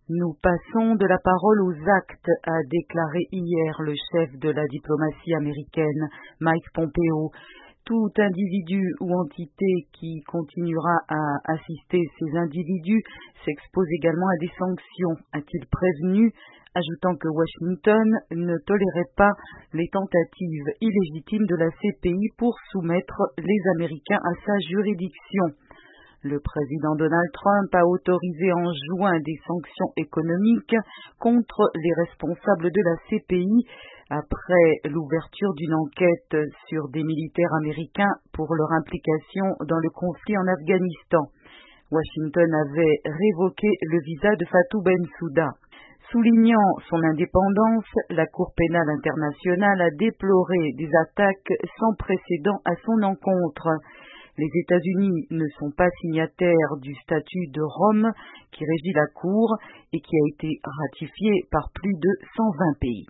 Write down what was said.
Nous passons de la parole aux actes, a déclaré hier le chef de la diplomatie américaine, Mike Pompeo. Tout individu ou entité qui continuera à assister ces individus s'expose également à des sanctions, a-t-il prévenu, ajoutant que Washington ne tolérait pas les tentatives illégitimes de la CPI pour soumettre les Américains à sa juridiction. Le président Donald Trump a autorisé en juin des sanctions économiques contre les responsables de la CPI après l'ouverture d'une enquête sur des militaires américains pour leur implication dans le conflit en Afghanistan. Washington avait révoqué le visa de Fatou Bensouda. Soulignant son indépendance, la Cour pénale internationale a déploré des attaques sans précédent à son encontre. Les États-Unis ne sont pas signataires du statut de Rome qui régit la Cour et qui a été ratifié par plus de 120 pays.